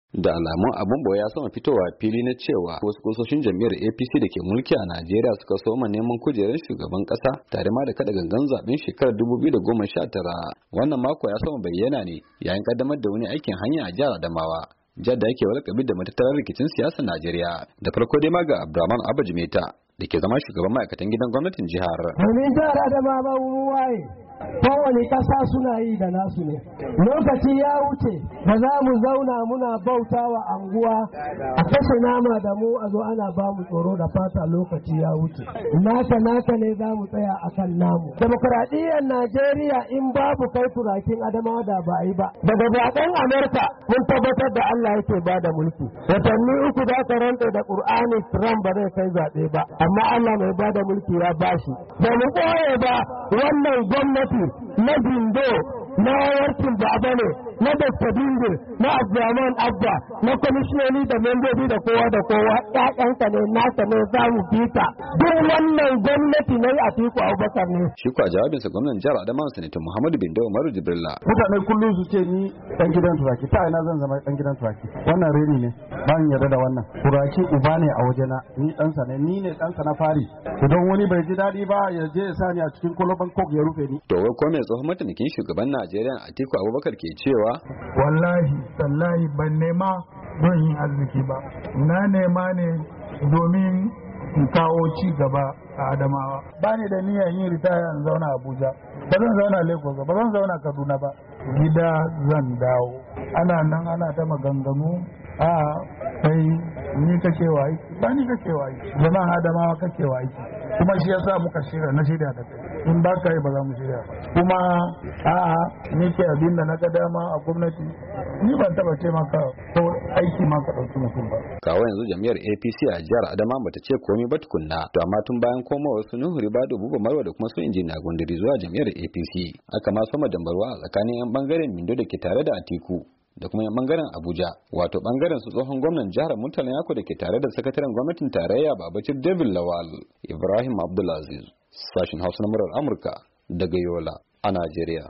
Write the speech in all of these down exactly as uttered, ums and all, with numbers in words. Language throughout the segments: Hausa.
Da alamun abun boye ya sama fitowa fili na cewa wasu kusoshin jam'iyyar A P C da ke mulki a Najeriya suka soma neman kujerar shugaban kasa tare ma da kada gangan zaben shekarar dubu biyu da goma sha tara. Wannan mako ya sama bayyana ne yayin kaddamar da wani aikin hanya a jihar Adamawa. Jihar da yake walakabi da matattarar rikicin siyasar Najeriya. Da farko dai ma ga Abdurrahman Abba Jimeta da ke zama shugaban ma'aikatan gidan gwamnatin jihar. Domin jihar Adamawa waye kowane ƙasa suna yi da nasu ne. Lokaci ya wuce da za mu zauna muna bauta wa anguwa a kashe nama da mu a zo ana ba mu tsoro da fata. Lokaci ya wuce naka naka ne za mu tsaya a kan namu. Demokradiyyar Najeriya in babu kai turakin Adamawa da ba a yi ba. Daga zaɓen Amerika mun tabbatar da Allah yake ba da mulki. Watanni uku da aka rantsa da Ƙur'ani Trump ba zai kai zaɓe ba, amma Allah mai ba da mulki ya bashi. Ba mu ɓoye ba wannan gwamnati na bindo na warkin baba ne na Dokta Bingir na Abdulrahman Abba na kwamishinoni da membobi da kowa da kowa ƴaƴanka ne naka ne za mu fita duk wannan gwamnati na yi Atiku Abubakar ne. Shi kuwa jawabinsa gwamnan jihar Adamawa Sanata Muhammadu Bindo Umaru Jibrilla. Mutane kullum su ce ni ɗan gidan turaki, ta ina zan zama ɗan gidan turaki? Wannan reni ne, ba ni yarda da wannan. Turaki uba ne a wajena, ni ɗansa ne, ni ne ɗansa na fari. Idan wani bai ji daɗi ba ya je ya sa ni a cikin kwalaban kok ya rufe ni. To wai ko mai tsohon mataimakin shugaban Najeriya Atiku Abubakar ke cewa wallahi tallahi ban nema don yin arziki ba, na nema ne domin in kawo ci gaba a Adamawa. Ba ni da niyyar yin ritaya in zauna Abuja, ba zan zauna Lagos ba, ba zan zauna Kaduna ba, gida zan dawo. Ana nan ana ta maganganu a kai ni kake wa aiki, ba ni kake wa aiki, zaman Adamawa kake wa aiki, kuma shi yasa muka shirya na shirya da kai. In ba ka yi ba za mu shirya kuma a'a ni ke abin da na ga dama a gwamnati, ni ban taba ce maka ko aiki ma ka ɗauki mutum ba. Kawo yanzu jam'iyyar A P C a jihar Adama bata ce komai ba tukunna, to amma tun bayan komawar su Nuhu Ribadu Buba Marwa da kuma su injiniya Gundiri zuwa jam'iyyar A P C aka ma soma dambarwa a tsakanin yan bangaren Mindo da ke tare da Atiku da kuma yan bangaren Abuja, wato bangaren su tsohon gwamnan jihar Murtala Yako da ke tare da sakataren gwamnatin tarayya Babacir David Lawal. Ibrahim Abdulaziz, sashin Hausa na murar Amurka daga Yola a Najeriya.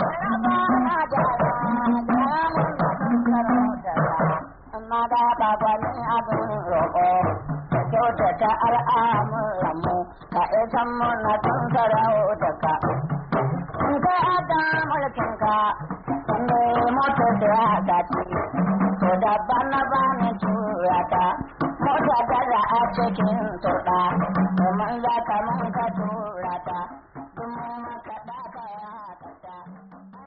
Kyautata al'amuranmu ka isan muna tun sarauta in kai aka mulkinka wanda mota siyasa ce to daban na bani tura ta mota da a cikin turɗa